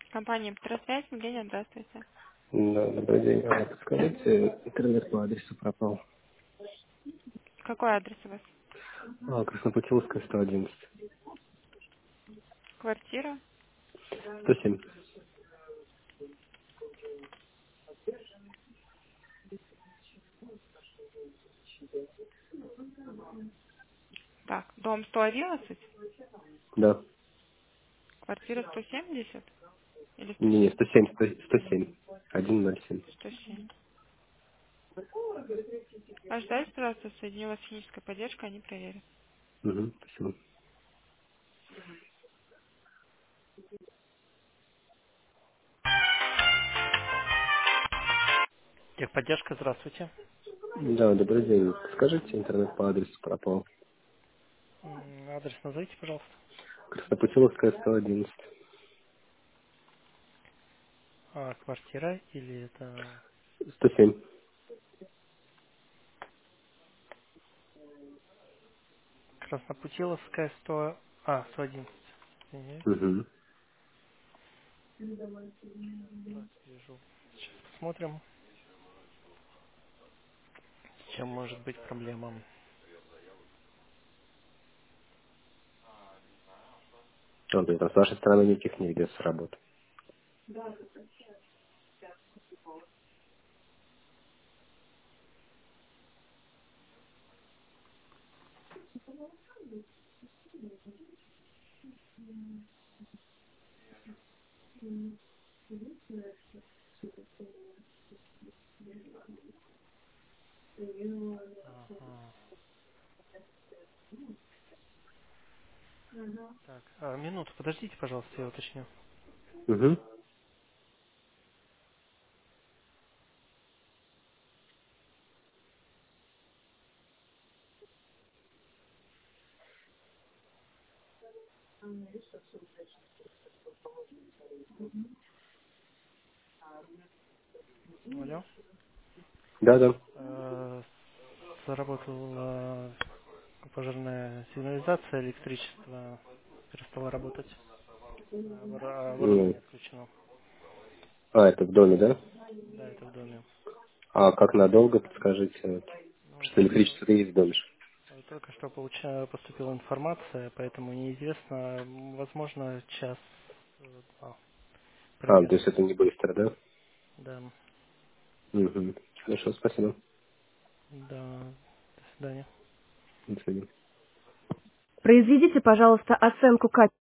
Компания «Петросвязь», Евгения, здравствуйте. Да, добрый день. Подскажите, интернет по адресу пропал. Какой адрес у вас? Краснопутиловская, 111. Квартира? 107. Так, дом 111, Да. квартира 170 или Не, 107? 107, 107. 107. 107. Ожидайте, пожалуйста, соединю вас с технической поддержкой, они проверят. Угу, спасибо. Техподдержка, здравствуйте. Да, добрый день. Скажите, интернет по адресу пропал. Адрес назовите, пожалуйста. Краснопутиловская, 111. Квартира или это 107. Краснопутиловская 111. Извиняюсь. Угу. Так, вижу. Сейчас посмотрим, с чем может быть проблема. То есть, с вашей стороны никаких не ведется работа. Ага. Так, минуту, подождите, пожалуйста, я уточню. Угу. Алло. Да, да. Э, Заработала пожарная сигнализация, электричество перестало работать, Ну, оборудование отключено. это в доме, да? Да, это в доме. А как надолго, подскажите? Вот. Ну, Что электричество есть в доме? только что поступила информация, поэтому неизвестно, возможно, час-два То примерно. есть это не быстро, да? Да, Угу. Хорошо, спасибо. да, до свидания. До свидания. Произведите, пожалуйста, оценку качества.